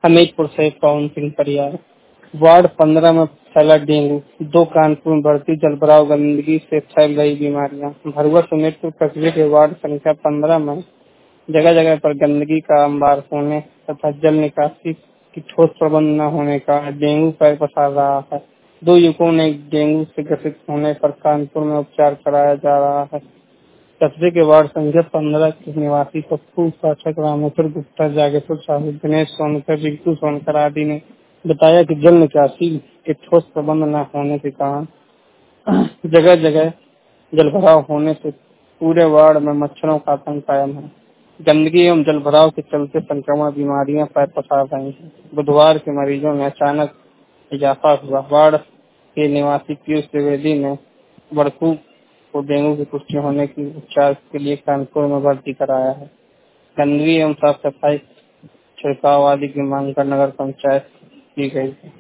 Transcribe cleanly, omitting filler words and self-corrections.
हमीरपुर से पवन सिंह परियार। वार्ड 15 में फैला डेंगू, 2 कानपुर में बढ़ती जलभराव, गंदगी से फैल रही बीमारियां। भरुआ समेत कस्बे के वार्ड संख्या 15 में जगह जगह पर गंदगी का अंबार होने तथा जल निकासी की ठोस प्रबंध न होने का डेंगू पैर पसार रहा है। 2 युवकों ने डेंगू से ग्रसित होने पर कानपुर में उपचार कराया जा रहा है। कस्बे के वार्ड संख्या 15 के निवासी पप्पू पाठक, रामेश्वर गुप्ता, जागेश्वर साहू, दिनेश सोनकर, रिंकू सोनकर आदि ने बताया कि जल निकासी के ठोस प्रबंध न होने के कारण जगह जगह जलभराव होने से पूरे वार्ड में मच्छरों का आतंक कायम है। गंदगी एवं जलभराव के चलते संक्रमण बीमारियां पैर पसार रही हैं। बुधवार के मरीजों में अचानक इजाफा हुआ। वार्ड के निवासी पीयूष द्विवेदी ने बड़कू को डेंगू की पुष्टि होने की उपचार के लिए कानपुर में भर्ती कराया है। गंदगी एवं साफ सफाई छिड़काव आदि की मांग कर नगर पंचायत की गई है।